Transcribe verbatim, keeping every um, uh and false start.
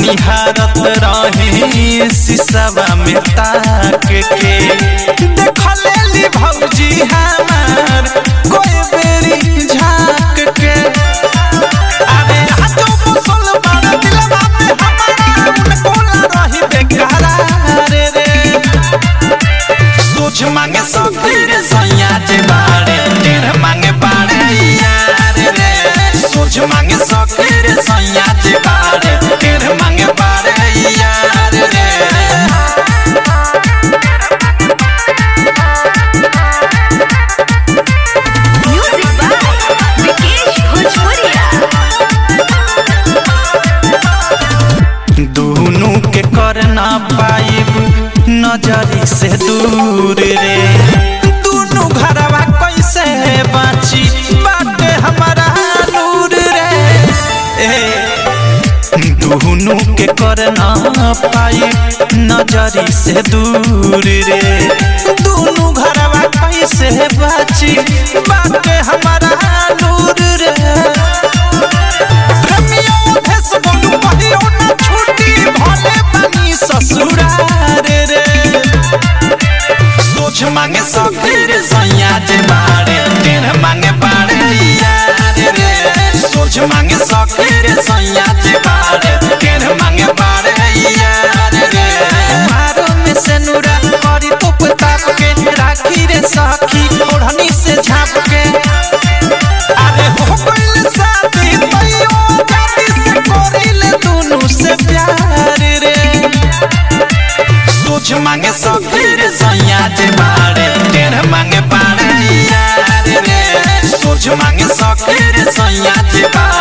निहारत रहे शीशवा में ताक के देख लेली भौजी हमार कोई बेरी झाँक के अरे हाथों मुसल बड़ा दिलवा में हमारा उनको ला रही बेकरार रे सोच मांगे सखी रे सैया जे बारे टेढ़ मांगे बारे यार रे सोच मांगे सखी रे सैया जे बारे टेढ़ मांगे बारे यार रे म्यूजिक बाय विकेश भोजपुरिया। दोनों के कर ना पाइब नजरी से दूर रे दोनों घरवा कैसे बाची बाटे हमारा नूर रे ए दोनों के कर ना पाइब नजरी से दूर रे दोनों घरवा कैसे बाची बाटे हमारा नूर रे प्रेमियों भेस बोलू पहियो ना छूटी भले बनी ससुरार रे सोच मांगे सखी रे सैया जे बारे टेढ़ मांगे बारे यार रे सोच मांगे सखी रे सैया जे बारे टेढ़ मांगे बारे यार रे मारो में से नूरा करी तुप ताप के राखी रे सखी ओढ़नी से झाँप के अरे हो गइल शादी तैयो जाति से करिले दोनों से प्यार रे सोच मांगे सखी रे सैया जे बारे टेढ़ मांगे बारे यार रे सोच मांगे सखी रे सैया जे बारे